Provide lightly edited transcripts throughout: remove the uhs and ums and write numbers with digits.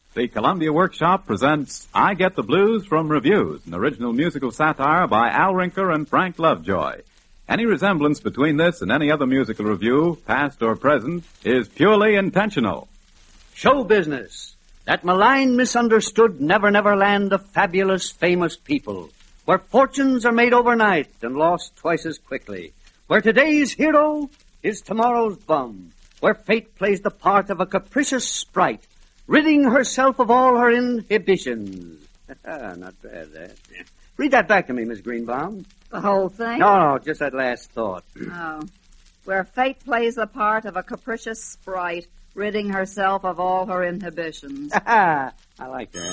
The Columbia Workshop presents I Get the Blues from Reviews, an original musical satire by Al Rinker and Frank Lovejoy. Any resemblance between this and any other musical review, past or present, is purely intentional. Show business. That maligned, misunderstood, never land of fabulous, famous people, where fortunes are made overnight and lost twice as quickly, where today's hero is tomorrow's bum, where fate plays the part of a capricious sprite, ridding herself of all her inhibitions. Not bad, that. Read that back to me, Miss Greenbaum. The whole thing? No, just that last thought. Oh. Where fate plays the part of a capricious sprite, ridding herself of all her inhibitions. I like that.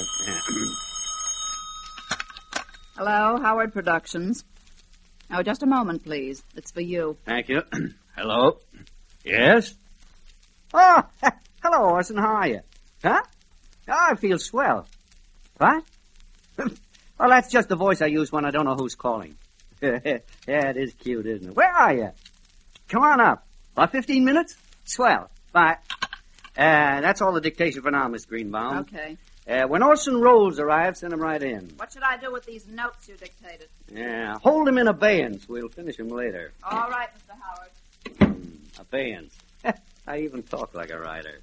Hello, Howard Productions. Oh, just a moment, please. It's for you. Thank you. Hello? Yes? Oh, hello, Orson. How are you? Huh? Oh, I feel swell. What? Well, that's just the voice I use when I don't know who's calling. Yeah, it is cute, isn't it? Where are you? Come on up. About 15 minutes? Swell. Bye. That's all the dictation for now, Miss Greenbaum. Okay. When Orson Rolls arrives, send him right in. What should I do with these notes you dictated? Yeah, hold him in abeyance. We'll finish him later. All right, Mr. Howard. Abeyance. I even talk like a writer.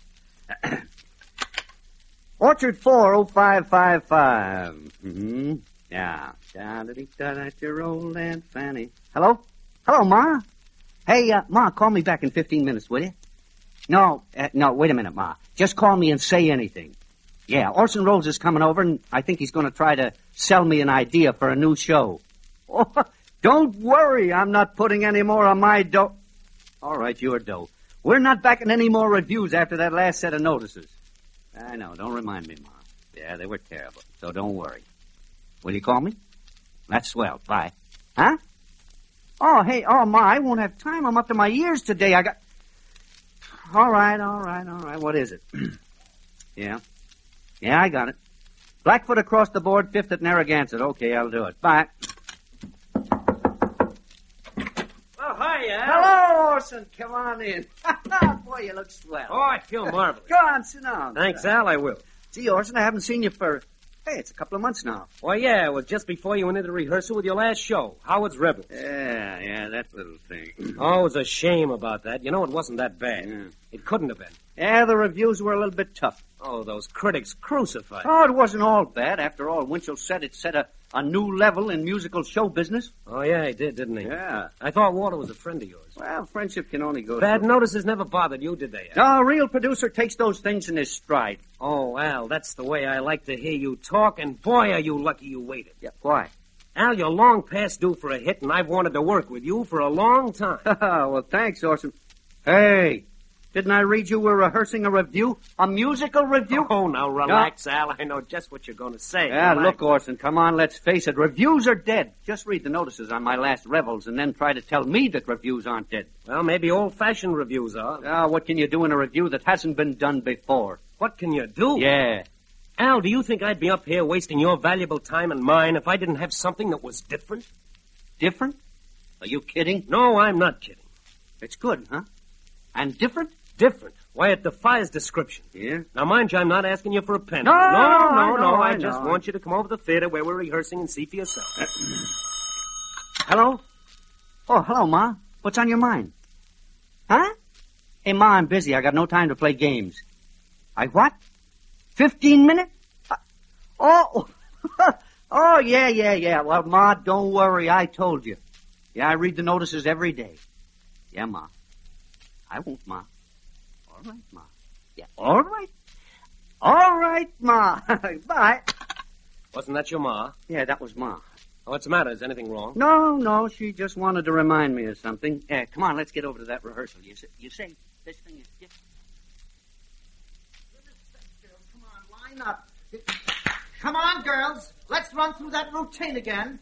Orchard 40555. Mm-hmm. Yeah. That's your old Aunt Fanny. Hello? Hello, Ma? Hey, Ma, call me back in 15 minutes, will you? No, wait a minute, Ma. Just call me and say anything. Yeah, Orson Rolls is coming over, and I think he's going to try to sell me an idea for a new show. Oh, don't worry, I'm not putting any more on my dough. All right, your dough. We're not backing any more reviews after that last set of notices. I know, don't remind me, Ma. Yeah, they were terrible, so don't worry. Will you call me? That's swell. Bye. Huh? Oh, hey, Ma, I won't have time. I'm up to my ears today. I got... All right. What is it? Yeah, I got it. Blackfoot across the board, 5th at Narragansett. Okay, I'll do it. Bye. Oh, hi, Al. Hello, Orson. Come on in. Boy, you look swell. Oh, I feel marvelous. Go on, sit down. Thanks, Al, I will. Gee, Orson, I haven't seen you for... Hey, it's a couple of months now. Well, yeah, it was just before you went into rehearsal with your last show, Howard's Rebels. Yeah, that little thing. Oh, it was a shame about that. You know, it wasn't that bad. Yeah. It couldn't have been. Yeah, the reviews were a little bit tough. Oh, those critics crucified. Oh, it wasn't all bad. After all, Winchell said it set a new level in musical show business. Oh, yeah, he did, didn't he? Yeah. I thought Walter was a friend of yours. Well, friendship can only go... Bad notices never bothered you, did they, Al? No, a real producer takes those things in his stride. Oh, Al, that's the way I like to hear you talk, and boy, are you lucky you waited. Yeah, why? Al, you're long past due for a hit, and I've wanted to work with you for a long time. Well, thanks, Orson. Hey, didn't I read you were rehearsing a review? A musical review? Oh, now relax, Al. I know just what you're going to say. Yeah, Relax. look, Orson, come on, let's face it. Reviews are dead. Just read the notices on my last Revels and then try to tell me that reviews aren't dead. Well, maybe old-fashioned reviews are. What can you do in a review that hasn't been done before? What can you do? Yeah. Al, do you think I'd be up here wasting your valuable time and mine if I didn't have something that was different? Different? Are you kidding? No, I'm not kidding. It's good, huh? And different? Different. Why, it defies description. Yeah? Now, mind you, I'm not asking you for a penny. No, I just want you to come over to the theater where we're rehearsing and see for yourself. Hello? Oh, hello, Ma. What's on your mind? Huh? Hey, Ma, I'm busy. I got no time to play games. I what? 15 minutes? Oh, yeah. Well, Ma, don't worry. I told you. Yeah, I read the notices every day. Yeah, Ma. I won't, Ma. All right, Ma. Yeah, all right. All right, Ma. Bye. Wasn't that your ma? Yeah, that was Ma. What's the matter? Is anything wrong? No. She just wanted to remind me of something. Come on, let's get over to that rehearsal. You say this thing is different. Come on, line up. Come on, girls. Let's run through that routine again.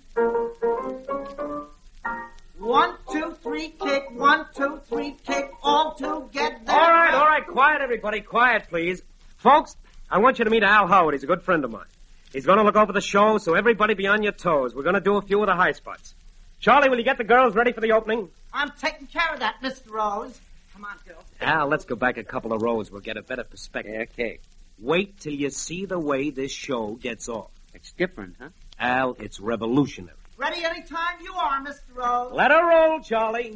1, 2, 3, kick. 1, 2, 3, kick. All together. All right. Quiet, everybody. Quiet, please. Folks, I want you to meet Al Howard. He's a good friend of mine. He's going to look over the show, so everybody be on your toes. We're going to do a few of the high spots. Charlie, will you get the girls ready for the opening? I'm taking care of that, Mr. Rose. Come on, girls. Al, let's go back a couple of rows. We'll get a better perspective. Okay. Wait till you see the way this show gets off. It's different, huh? Al, it's revolutionary. Ready anytime you are, Mr. Rose. Let her roll, Charlie.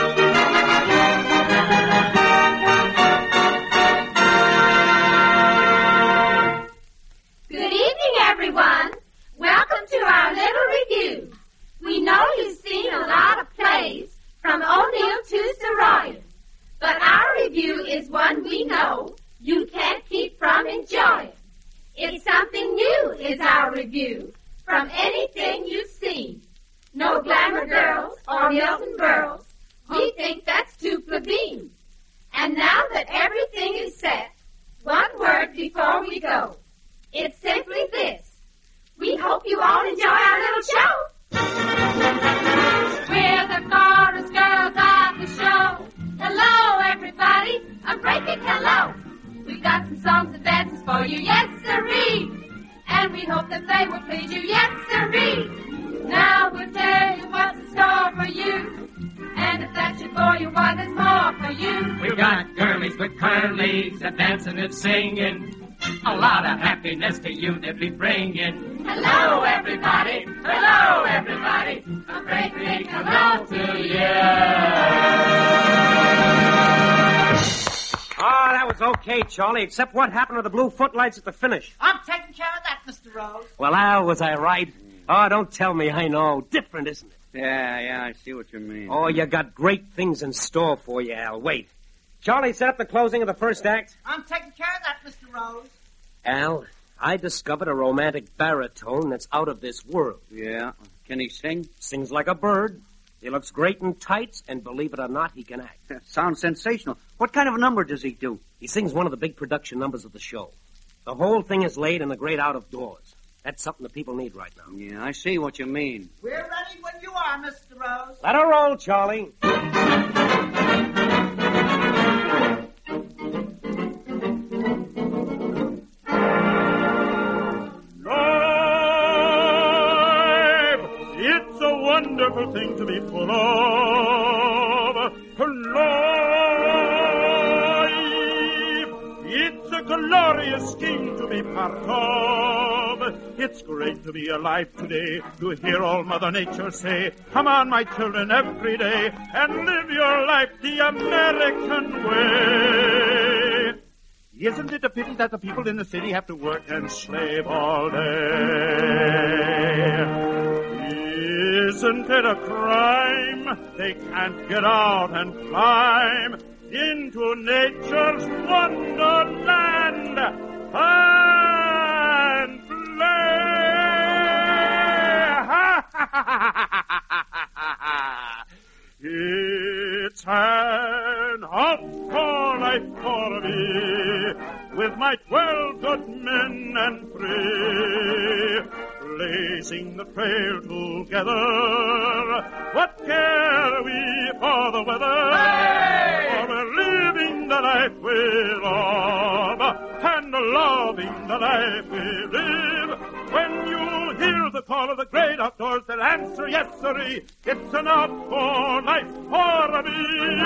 Good evening, everyone. Welcome to our little review. We know you've seen a lot of plays from O'Neill to Soroyan, but our review is one we know you can't keep from enjoying. It's something new is our review from anything you've seen. No glamour girls or Milton Berles. We think that's too plebeian. And now that everything is set, one word before we go. It's simply this. We hope you all enjoy our little show. We're the chorus girls of the show. Hello, everybody. A breaking hello. We've got some songs and dances for you, yes, sirree. And we hope that they will please you, yes, sirree. Now we'll tell you what's in store for you. And if that should bore you, why, there's more for you. We've got girlies with curlies and dancing and singing. A lot of happiness to you they'll be bringing. Hello, everybody. Hello, everybody. A great big hello to you. Oh, that was okay, Charlie, except what happened to the blue footlights at the finish. I'm taking care of that, Mr. Rose. Well, Al, was I right? Oh, don't tell me I know. Different, isn't it? Yeah, I see what you mean. Oh, you got great things in store for you, Al. Wait. Charlie, set up the closing of the first act. I'm taking care of that, Mr. Rose. Al, I discovered a romantic baritone that's out of this world. Yeah. Can he sing? Sings like a bird. He looks great in tights, and believe it or not, he can act. That sounds sensational. What kind of a number does he do? He sings one of the big production numbers of the show. The whole thing is laid in the great out of doors. That's something the people need right now. Yeah, I see what you mean. We're ready when you are, Mr. Rose. Let her roll, Charlie. It's a wonderful thing to be full of. Life. It's a glorious thing to be part of. It's great to be alive today, to hear all Mother Nature say, come on, my children, every day, and live your life the American way. Isn't it a pity that the people in the city have to work and slave all day? Isn't it a crime they can't get out and climb into nature's wonderland and play? It's an outdoor life for me, with my 12 good men and 3, blazing the trail together. What care we for the weather? Hey! For we're living the life we love, and loving the life we live. When you hear the call of the great outdoors, then answer yes, sirree. It's an outdoor life for me.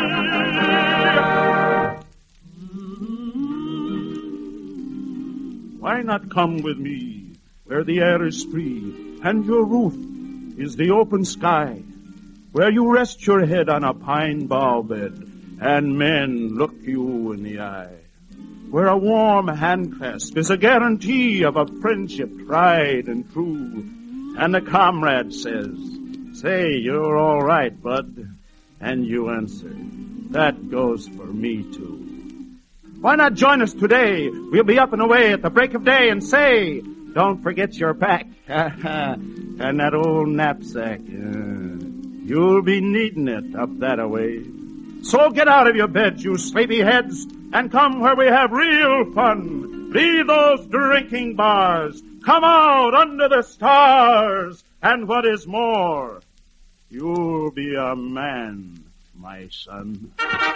Why not come with me where the air is free and your roof is the open sky, where you rest your head on a pine bough bed and men look you in the eye, where a warm handclasp is a guarantee of a friendship tried and true, and the comrade says, say, you're all right, bud, and you answer, that goes for me too. Why not join us today? We'll be up and away at the break of day, and say, don't forget your pack and that old knapsack. You'll be needing it up that away. So get out of your beds, you sleepy heads, and come where we have real fun. Leave those drinking bars. Come out under the stars. And what is more, you'll be a man, my son.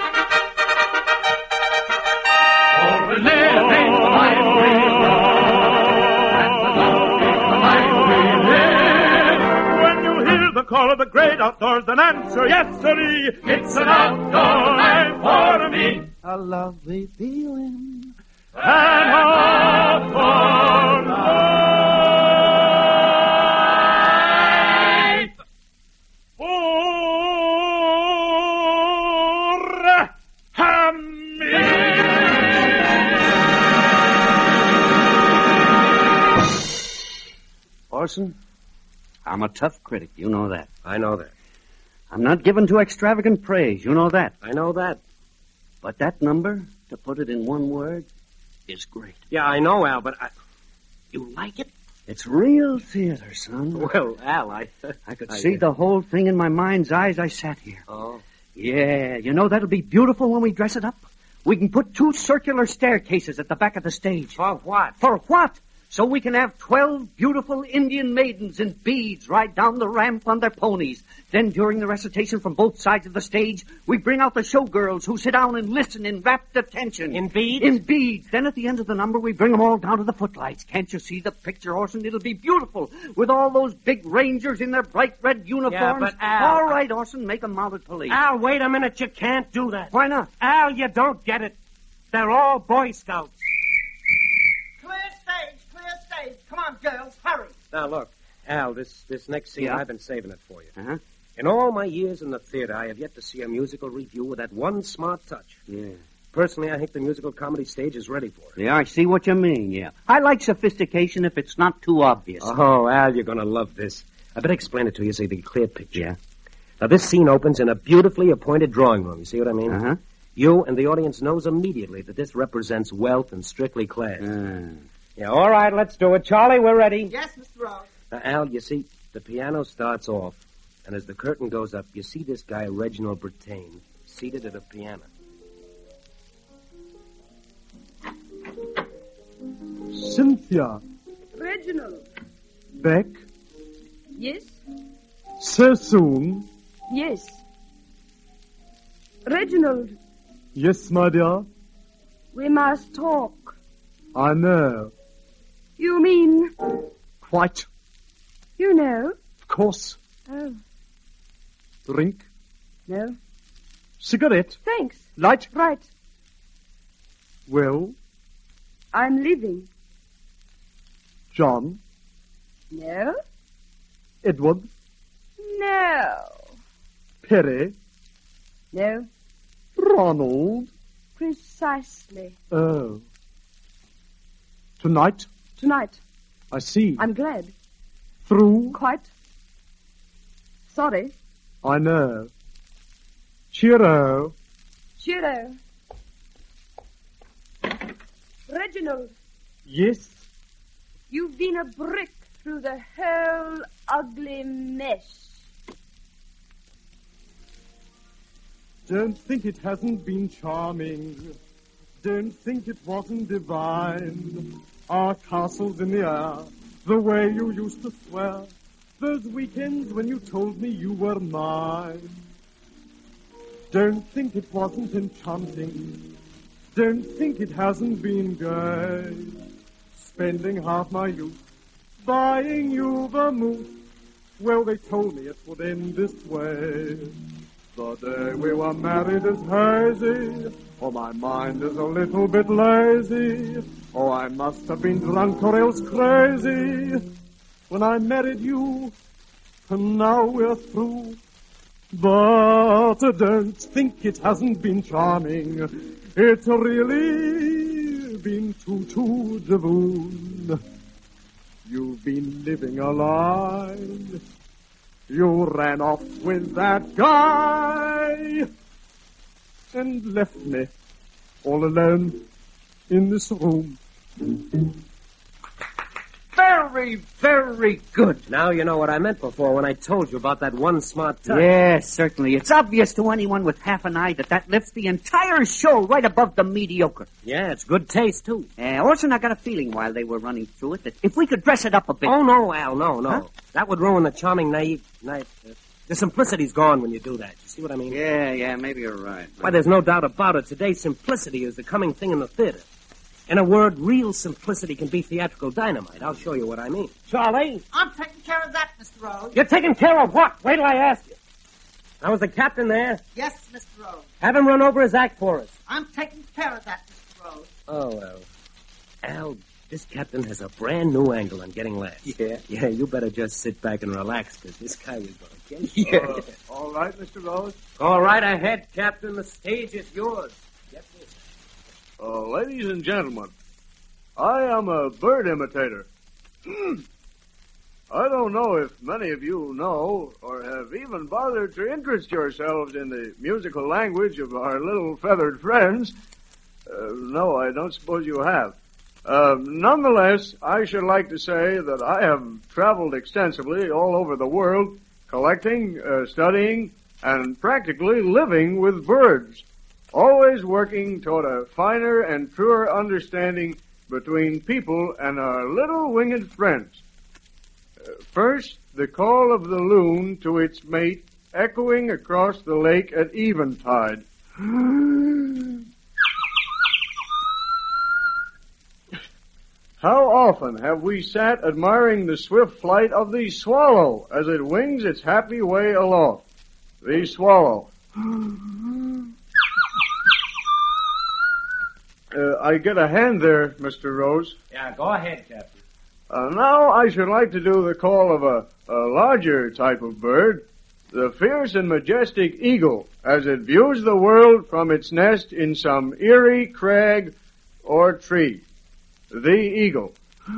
For we're living the life we love, and we're loving the life we live. When you hear the call of the great outdoors, then answer yes, sirree. It's an outdoor life for me. A lovely feeling. And Orson, I'm a tough critic. You know that. I know that. I'm not given to extravagant praise. You know that. I know that. But that number, to put it in one word, is great. Yeah, I know, Al, but you like it? It's real theater, son. Well, Al, I could see the whole thing in my mind's eye as I sat here. Oh? Yeah, you know that'll be beautiful when we dress it up. We can put 2 circular staircases at the back of the stage. For what? For what? So we can have 12 beautiful Indian maidens in beads ride down the ramp on their ponies. Then during the recitation from both sides of the stage, we bring out the showgirls who sit down and listen in rapt attention. In beads? In beads. Then at the end of the number, we bring them all down to the footlights. Can't you see the picture, Orson? It'll be beautiful with all those big rangers in their bright red uniforms. Yeah, but Al... All right, Orson, make them mounted police. Al, wait a minute. You can't do that. Why not? Al, you don't get it. They're all Boy Scouts. Clear stage. Come on, girls, hurry. Now, look, Al, this next scene, Yeah? I've been saving it for you. Uh-huh. In all my years in the theater, I have yet to see a musical review with that one smart touch. Yeah. Personally, I think the musical comedy stage is ready for it. Yeah, I see what you mean, yeah. I like sophistication if it's not too obvious. Oh, Al, you're going to love this. I better explain it to you so you get a clear picture. Yeah. Now, this scene opens in a beautifully appointed drawing room. You see what I mean? Uh-huh. You and the audience knows immediately that this represents wealth and strictly class. Uh. Yeah, all right, let's do it. Charlie, we're ready. Yes, Mr. Rose. Now, Al, you see, the piano starts off, and as the curtain goes up, you see this guy, Reginald Brattain, seated at a piano. Cynthia. Reginald. Back? Yes? So soon? Yes. Reginald, Yes, my dear. we must talk. I know. You mean, Quite. you know? Of course. Oh, Drink. no. Cigarette. Thanks. Light. Right. Well, I'm leaving. John. No? Edward. No. Perry. No. Ronald. Precisely. Oh. Tonight? Tonight. I see. I'm glad. Through? Quite. Sorry. I know. Cheero. Cheerio. Reginald, Yes. you've been a brick through the whole ugly mess. Don't think it hasn't been charming. Don't think it wasn't divine. Our castles in the air, the way you used to swear. Those weekends when you told me you were mine. Don't think it wasn't enchanting. Don't think it hasn't been gay. Spending half my youth buying you vermouth. Well, they told me it would end this way. The day we were married is hazy. Oh, my mind is a little bit lazy. Oh, I must have been drunk or else crazy when I married you. And now we're through. But don't think it hasn't been charming. It's really been too de boon. You've been living a lie. You ran off with that guy and left me all alone in this room. Very, very good. Now you know what I meant before when I told you about that one smart touch. Yes, certainly. It's obvious to anyone with half an eye that lifts the entire show right above the mediocre. Yeah, it's good taste, too. Orson, I got a feeling while they were running through it that if we could dress it up a bit... Oh, no, Al, no. Huh? That would ruin the charming, naive... the simplicity's gone when you do that. You see what I mean? Yeah, maybe you're right. Why, there's no doubt about it. Today, simplicity is the coming thing in the theater. In a word, real simplicity can be theatrical dynamite. I'll show you what I mean. Charlie? I'm taking care of that, Mr. Rose. You're taking care of what? Wait till I ask you. Now, is the captain there? Yes, Mr. Rose. Have him run over his act for us. I'm taking care of that, Mr. Rose. Oh, well. Al, this captain has a brand new angle on getting laughs. Yeah? Yeah, you better just sit back and relax, because this guy was going to kill you. Yeah. All right, Mr. Rose. All right ahead, Captain. The stage is yours. Get this. Ladies and gentlemen, I am a bird imitator. I don't know if many of you know or have even bothered to interest yourselves in the musical language of our little feathered friends. No, I don't suppose you have. Nonetheless, I should like to say that I have traveled extensively all over the world, collecting, studying, and practically living with birds, always working toward a finer and truer understanding between people and our little winged friends. First, the call of the loon to its mate echoing across the lake at eventide. How often have we sat admiring the swift flight of the swallow as it wings its happy way aloft? The swallow. I get a hand there, Mr. Rose. Yeah, go ahead, Captain. Now I should like to do the call of a larger type of bird, the fierce and majestic eagle, as it views the world from its nest in some eerie crag or tree. The eagle.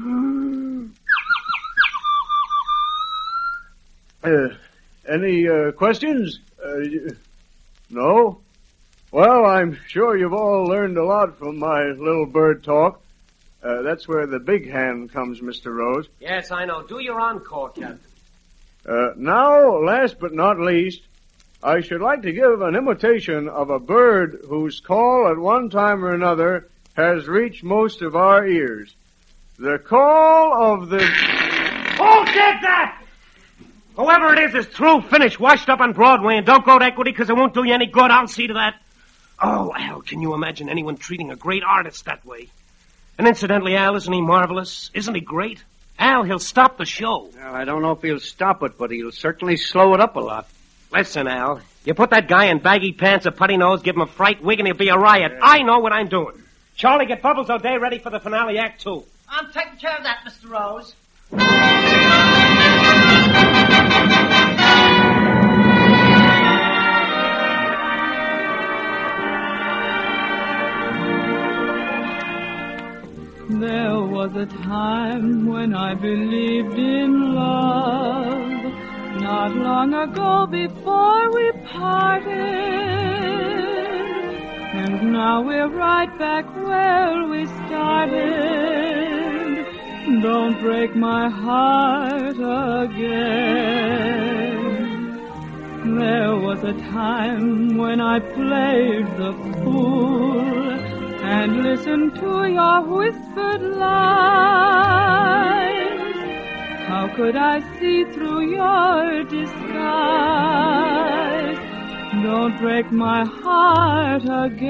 Any questions? No? Well, I'm sure you've all learned a lot from my little bird talk. That's where the big hand comes, Mr. Rose. Yes, I know. Do your encore, Captain. Now, last but not least, I should like to give an imitation of a bird whose call at one time or another has reached most of our ears. The call of the... Who did that? Whoever it is through, finished, washed up on Broadway, and don't go to Equity because it won't do you any good. I'll see to that. Oh, Al, can you imagine anyone treating a great artist that way? And incidentally, Al, isn't he marvelous? Isn't he great? Al, he'll stop the show. Well, I don't know if he'll stop it, but he'll certainly slow it up a lot. Listen, Al, you put that guy in baggy pants, a putty nose, give him a fright wig, and he'll be a riot. I know what I'm doing. Charlie, get Bubbles O'Day ready for the finale, Act 2. I'm taking care of that, Mr. Rose. There was a time when I believed in love, not long ago before we parted, and now we're right back where we started. Don't break my heart again. There was a time when I played the fool and listen to your whispered lies. How could I see through your disguise? Don't break my heart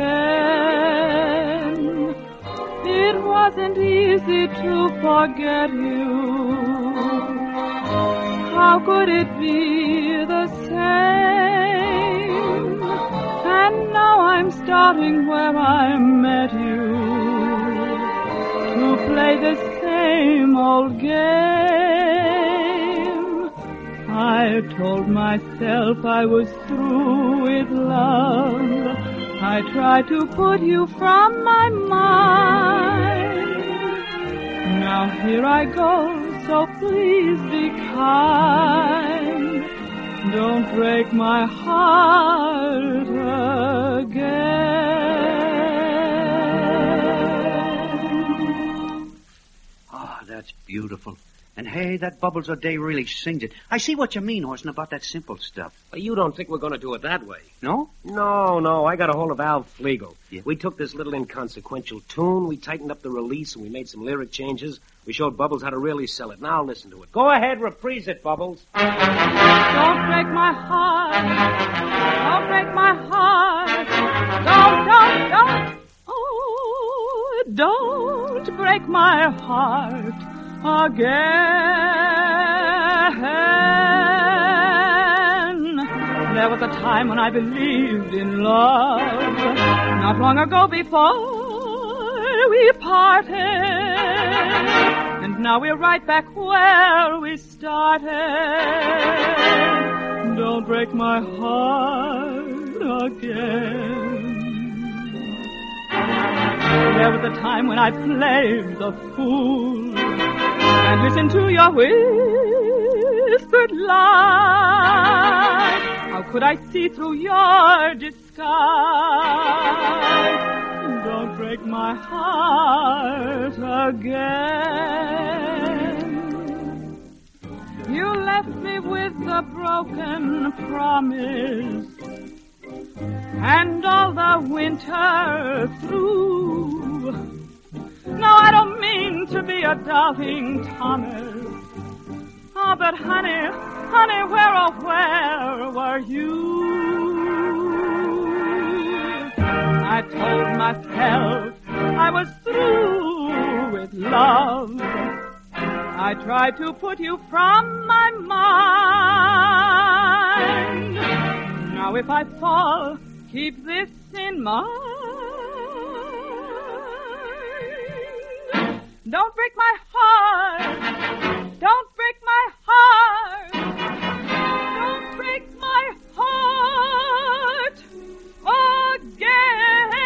again. It wasn't easy to forget you. How could it be the same? And now I'm starting where I met you, to play the same old game. I told myself I was through with love. I tried to put you from my mind. Now here I go, so please be kind. Don't break my heart again. Oh, that's beautiful. And hey, that Bubbles O'Day really sings it. I see what you mean, Orson, about that simple stuff. But you don't think we're going to do it that way? No? No. I got a hold of Al Flegel. Yeah. We took this little inconsequential tune, we tightened up the release, and we made some lyric changes. We showed Bubbles how to really sell it. Now listen to it. Go ahead, reprise it, Bubbles. Don't break my heart. Don't break my heart. Don't. Oh, don't break my heart again. There was a time when I believed in love, not long ago before we parted, and now we're right back where we started. Don't break my heart again. There was a time when I played the fool and listened to your whispered whispered lies. How could I see through your disguise? Don't break my heart again. You left me with a broken promise, and all the winter through. No, I don't mean to be a doubting Thomas. Oh, but honey, where, oh, where were you? I told myself I was through with love. I tried to put you from my mind. Now if I fall, keep this in mind. Don't break my heart. Don't break my heart. Don't break my heart again.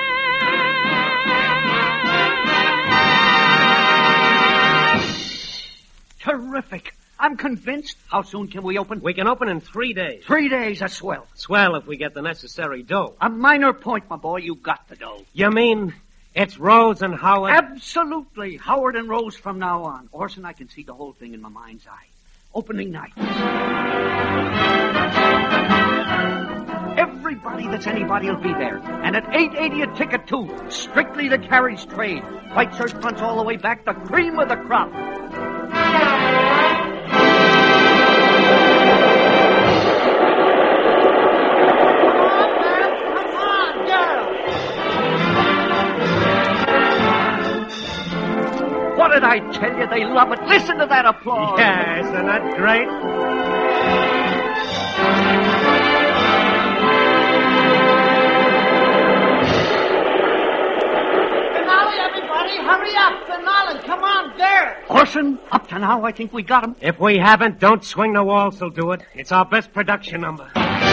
Terrific. I'm convinced. How soon can we open? We can open in 3 days. 3 days, that's swell. Swell if we get the necessary dough. A minor point, my boy. You got the dough. You mean it's Rose and Howard? Absolutely. Howard and Rose from now on. Orson, I can see the whole thing in my mind's eye. Opening night. Everybody that's anybody will be there. And at $8.80 a ticket, too. Strictly the carriage trade. White shirt fronts all the way back. The cream of the crop. What did I tell you? They love it. Listen to that applause. Yeah, isn't that great? Finale, everybody. Hurry up. Finale. Come on, there. Orson, up to now, I think we got him. If we haven't, Don't Swing the Waltz will do it. It's our best production number.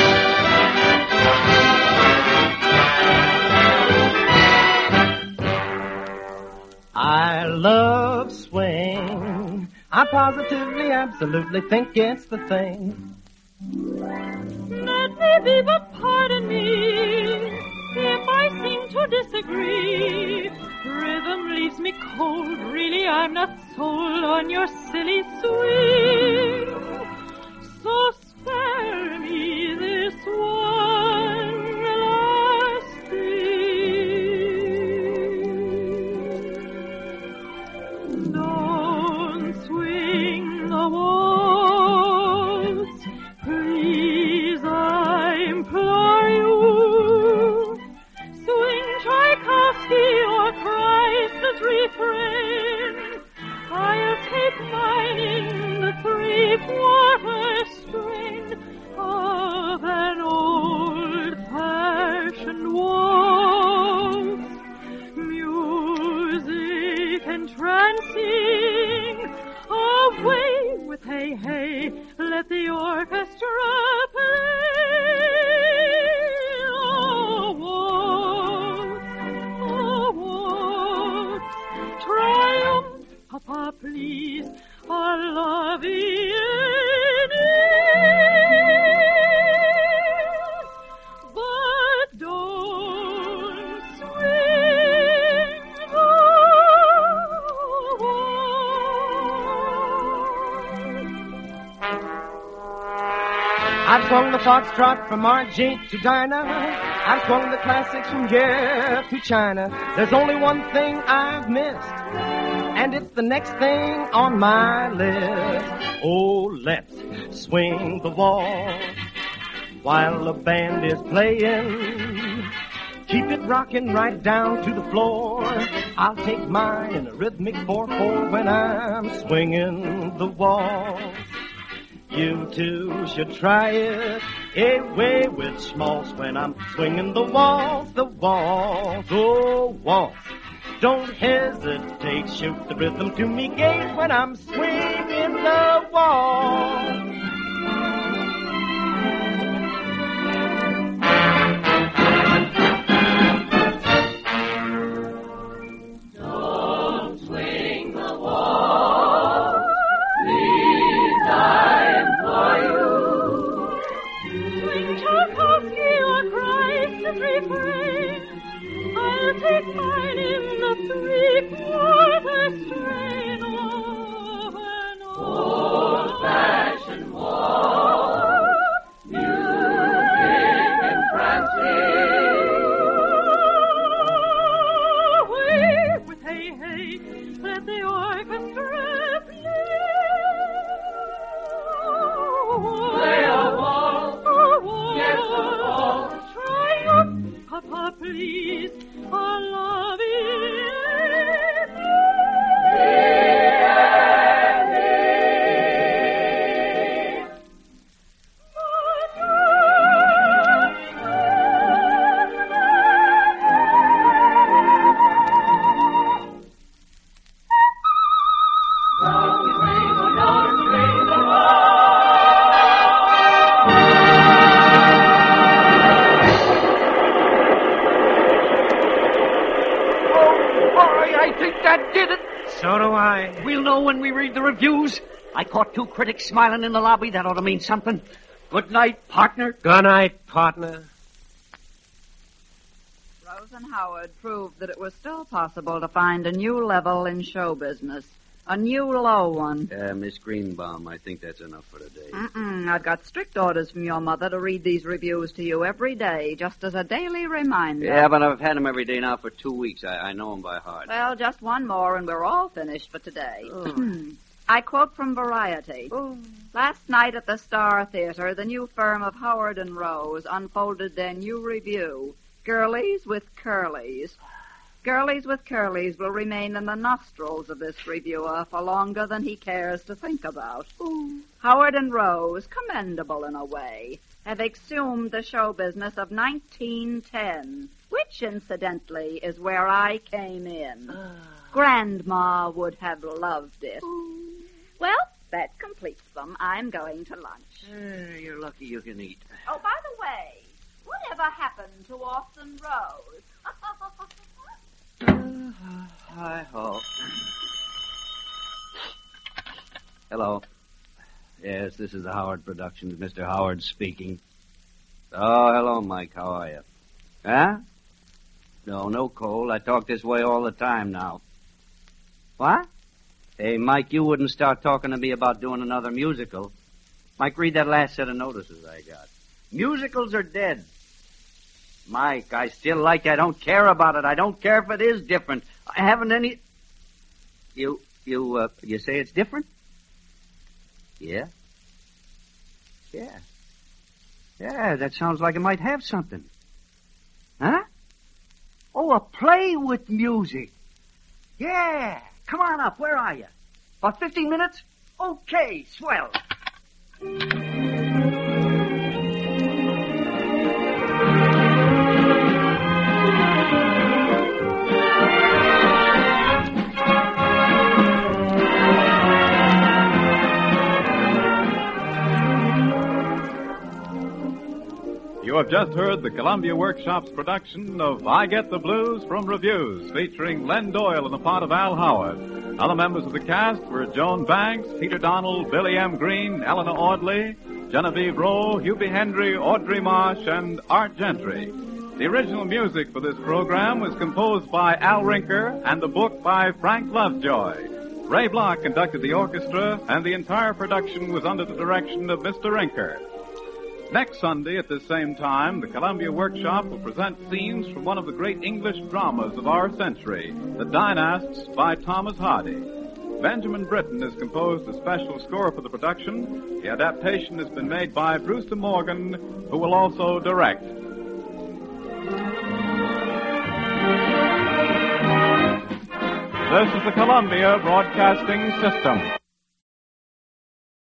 I love swing. I positively, absolutely think it's the thing. That may be, but pardon me if I seem to disagree. Rhythm leaves me cold. Really, I'm not sold on your silly swing. So spare me this one last thing. Don't swing the waltz, please, I implore you. Swing Tchaikovsky or Christ's refrain. I'll take mine in the three-quarter string of an old-fashioned waltz. Music entrancing, away with hey, hey, let the orchestra play. Oh, waltz, triumph, Papa, please, our love is. But don't swing the I've swung the foxtrot from Argent to Dinah. I've swung the classics from Jeff to China. There's only one thing I've missed, and it's the next thing on my list. Oh, let's swing the waltz while the band is playing. Keep it rocking right down to the floor. I'll take mine in a rhythmic 4/4 when I'm swinging the waltz. You too should try it away with schmaltz when I'm swinging the waltz, oh waltz. Don't hesitate, shoot the rhythm to me gate when I'm swinging the waltz. Don't swing the waltz, please, I strain of an old-fashioned waltz, music entrancing. With hey, hey, let the orchestra play. Play a waltz, yes, a waltz. Triumph, Papa, please, our love is So do I. We'll know when we read the reviews. I caught 2 critics smiling in the lobby. That ought to mean something. Good night, partner. Good night, partner. Rose and Howard proved that it was still possible to find a new level in show business. A new low one. Miss Greenbaum, I think that's enough for today. I've got strict orders from your mother to read these reviews to you every day, just as a daily reminder. Yeah, but I've had them every day now for 2 weeks. I know them by heart. Well, just one more and we're all finished for today. I quote from Variety. Last night at the Star Theater, the new firm of Howard and Rose unfolded their new review, Girlies with Curlies. Girlies with Curlies will remain in the nostrils of this reviewer for longer than he cares to think about. Howard and Rose, commendable in a way, have exhumed the show business of 1910, which, incidentally, is where I came in. Grandma would have loved it. Well, that completes them. I'm going to lunch. You're lucky you can eat. Oh, by the way, whatever happened to Austin Rose? Hi-ho. Hello. Yes, this is the Howard Productions. Mr. Howard speaking. Oh, hello, Mike. How are you? Huh? No cold. I talk this way all the time now. What? Hey, Mike, you wouldn't start talking to me about doing another musical. Mike, read that last set of notices I got. Musicals are dead. Mike, I still like you. I don't care about it. I don't care if it is different. I haven't any... You say it's different? Yeah? Yeah, that sounds like it might have something. Huh? Oh, a play with music. Yeah. Come on up. Where are you? About 15 minutes? Okay, swell. You have just heard the Columbia Workshop's production of I Get the Blues from Reviews, featuring Len Doyle in the part of Al Howard. Other members of the cast were Joan Banks, Peter Donald, Billy M. Green, Eleanor Audley, Genevieve Rowe, Hubie Hendry, Audrey Marsh, and Art Gentry. The original music for this program was composed by Al Rinker and the book by Frank Lovejoy. Ray Block conducted the orchestra, and the entire production was under the direction of Mr. Rinker. Next Sunday at this same time, the Columbia Workshop will present scenes from one of the great English dramas of our century, The Dynasts by Thomas Hardy. Benjamin Britten has composed a special score for the production. The adaptation has been made by Brewster Morgan, who will also direct. This is the Columbia Broadcasting System.